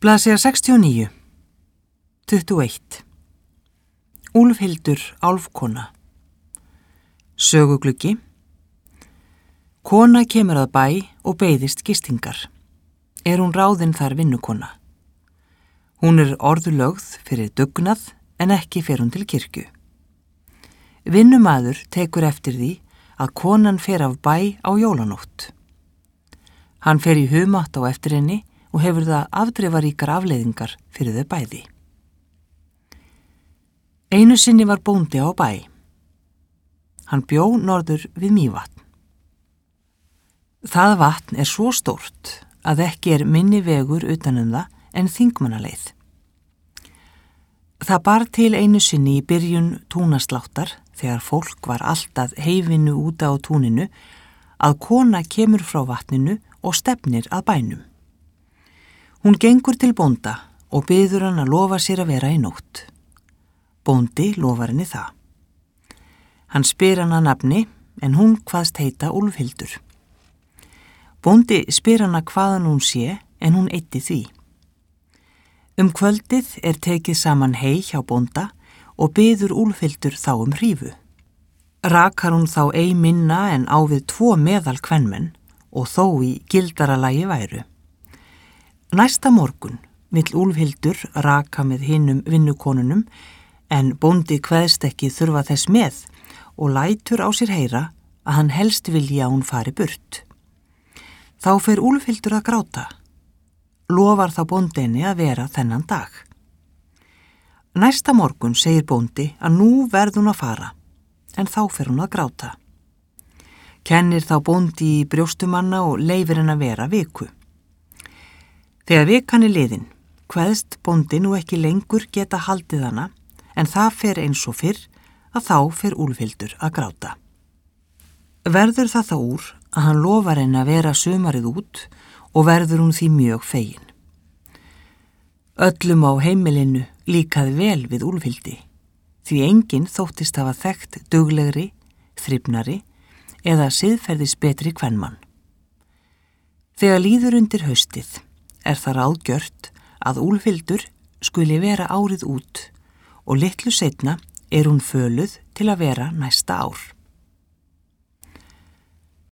Blaðsíða 69, 21. Úlfhildur álfkona. Sögugluggi. Kona kemur að bæ og beiðist gistingar. Er hún ráðin þar vinnukona. Hún er orðulögð fyrir dugnað en ekki fer hún til kirkju. Vinnumaður tekur eftir því að konan fer af bæ á jólanótt. Hann fer í humátt á eftir henni og hefur það afdrifaríkar afleiðingar fyrir þau bæði. Einu sinni var bóndi á bæ. Hann bjó norður við Mývatn. Það vatn er svo stórt að ekki er minni vegur utan það en Þingmannaleið. Það bar til einu sinni í byrjun túnasláttar, þegar fólk var alltaf heifinu úti á túninu, að kona kemur frá vatninu og stefnir að bænum. Hún gengur til bónda og biður hann að lofa sér að vera í nótt. Bóndi lofar henni það. Hann spyr hann að nafni en hún kvaðst heita Úlfhildur. Bóndi spyr hann að hvaðan hún sé en hún eyddi því. Kvöldið er tekið saman hey hjá bónda og biður Úlfhildur þá hrífu. Rakar hún þá ei minna en á við 2 meðal kvenmenn og þó í gildaralagi væru. Næsta morgun vill Úlfhildur raka með hinum vinnukonunum en bóndi kveðst ekki þurfa þess með og lætur á sér heyra að hann helst vilji að hún fari burt. Þá fer Úlfhildur að gráta. Lofar þá bóndinni að vera þennan dag. Næsta morgun segir bóndi að nú verð hún að fara en þá fer hún að gráta. Kennir þá bóndi í brjóstumanna og leyfir henn að vera viku. Þegar vikan er liðin, kveðst bóndi nú ekki lengur geta haldið hana, en það fer eins og fyrr að þá fer Úlfhildur að gráta. Verður það þá úr að hann lofar henni að vera sumarið út og verður hún því mjög fegin. Öllum á heimilinu líkaði vel við Úlfhildi, því enginn þóttist hafa þekkt duglegri, þrifnari eða siðferðis betri kvenmann. Þegar líður undir haustið, er það ráðgjört að Úlfhildur skuli vera árið út og litlu seinna er hún föluð til að vera næsta ár.